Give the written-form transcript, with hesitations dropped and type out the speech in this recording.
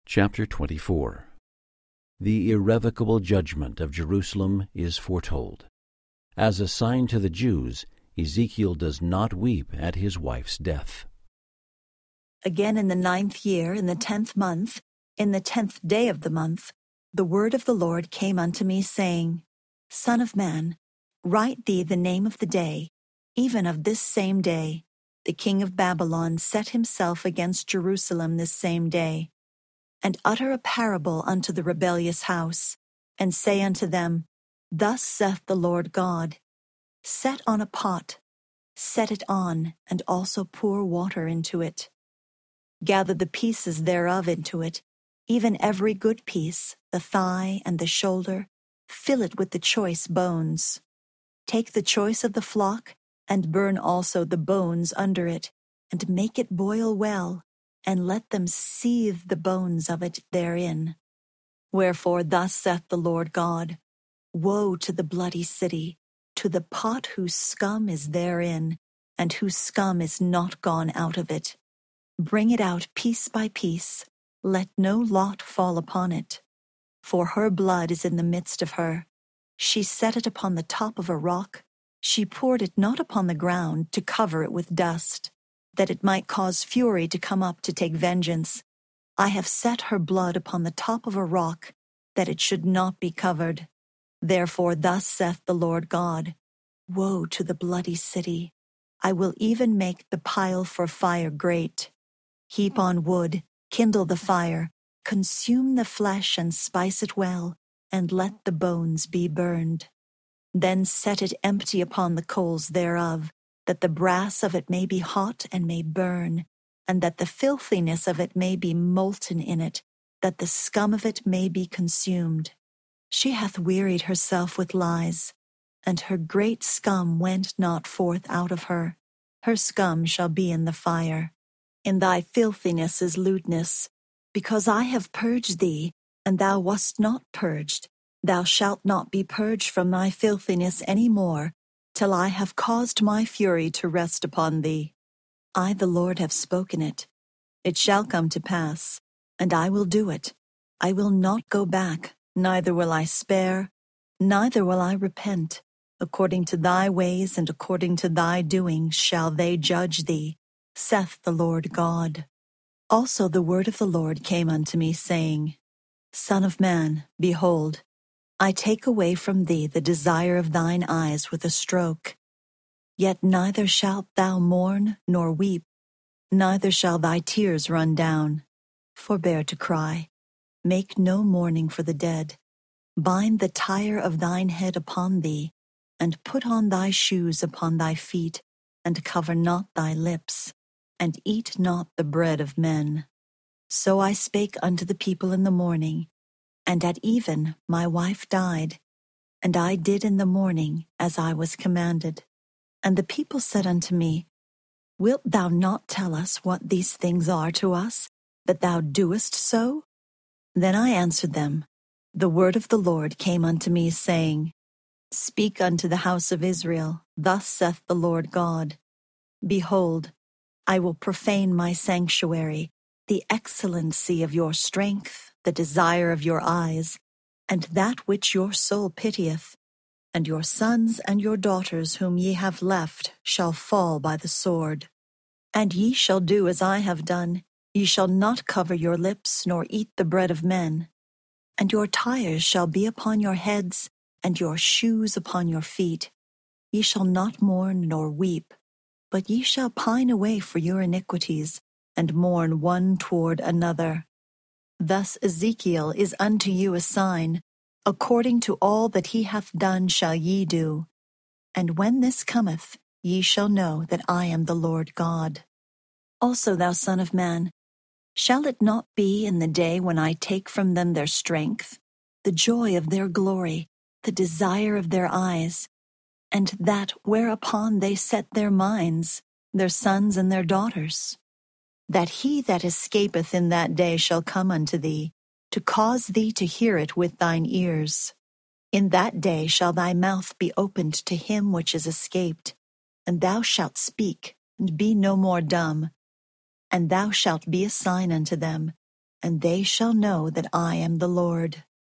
Chapter 24. The irrevocable judgment of Jerusalem is foretold. As a sign to the Jews, Ezekiel does not weep at his wife's death. Again in the 9th year, in the 10th month, in the 10th day of the month, the word of the Lord came unto me, saying, Son of man, write thee the name of the day, even of this same day. The king of Babylon set himself against Jerusalem this same day. And utter a parable unto the rebellious house, and say unto them, Thus saith the Lord God, Set on a pot, set it on, and also pour water into it. Gather the pieces thereof into it, even every good piece, the thigh and the shoulder, fill it with the choice bones. Take the choice of the flock, and burn also the bones under it, and make it boil well, and let them seethe the bones of it therein. Wherefore thus saith the Lord God, Woe to the bloody city, to the pot whose scum is therein, and whose scum is not gone out of it. Bring it out piece by piece, let no lot fall upon it. For her blood is in the midst of her. She set it upon the top of a rock. She poured it not upon the ground to cover it with dust, that it might cause fury to come up to take vengeance. I have set her blood upon the top of a rock, that it should not be covered. Therefore thus saith the Lord God, Woe to the bloody city! I will even make the pile for fire great. Heap on wood, kindle the fire, consume the flesh and spice it well, and let the bones be burned. Then set it empty upon the coals thereof, that the brass of it may be hot and may burn, and that the filthiness of it may be molten in it, that the scum of it may be consumed. She hath wearied herself with lies, and her great scum went not forth out of her. Her scum shall be in the fire. In thy filthiness is lewdness, because I have purged thee, and thou wast not purged. Thou shalt not be purged from thy filthiness any more, till I have caused my fury to rest upon thee. I, the Lord, have spoken it. It shall come to pass, and I will do it. I will not go back, neither will I spare, neither will I repent. According to thy ways and according to thy doings shall they judge thee, saith the Lord God. Also the word of the Lord came unto me, saying, Son of man, behold, I take away from thee the desire of thine eyes with a stroke. Yet neither shalt thou mourn nor weep, neither shall thy tears run down. Forbear to cry, make no mourning for the dead. Bind the tire of thine head upon thee, and put on thy shoes upon thy feet, and cover not thy lips, and eat not the bread of men. So I spake unto the people in the morning, and at even my wife died, and I did in the morning as I was commanded. And the people said unto me, Wilt thou not tell us what these things are to us, that thou doest so? Then I answered them, The word of the Lord came unto me, saying, Speak unto the house of Israel, Thus saith the Lord God, Behold, I will profane my sanctuary, the excellency of your strength, the desire of your eyes, and that which your soul pitieth. And your sons and your daughters whom ye have left shall fall by the sword. And ye shall do as I have done, ye shall not cover your lips, nor eat the bread of men. And your tires shall be upon your heads, and your shoes upon your feet. Ye shall not mourn nor weep, but ye shall pine away for your iniquities, and mourn one toward another. Thus Ezekiel is unto you a sign, according to all that he hath done shall ye do. And when this cometh, ye shall know that I am the Lord God. Also, thou son of man, shall it not be in the day when I take from them their strength, the joy of their glory, the desire of their eyes, and that whereupon they set their minds, their sons and their daughters? That he that escapeth in that day shall come unto thee, to cause thee to hear it with thine ears. In that day shall thy mouth be opened to him which is escaped, and thou shalt speak, and be no more dumb. And thou shalt be a sign unto them, and they shall know that I am the Lord.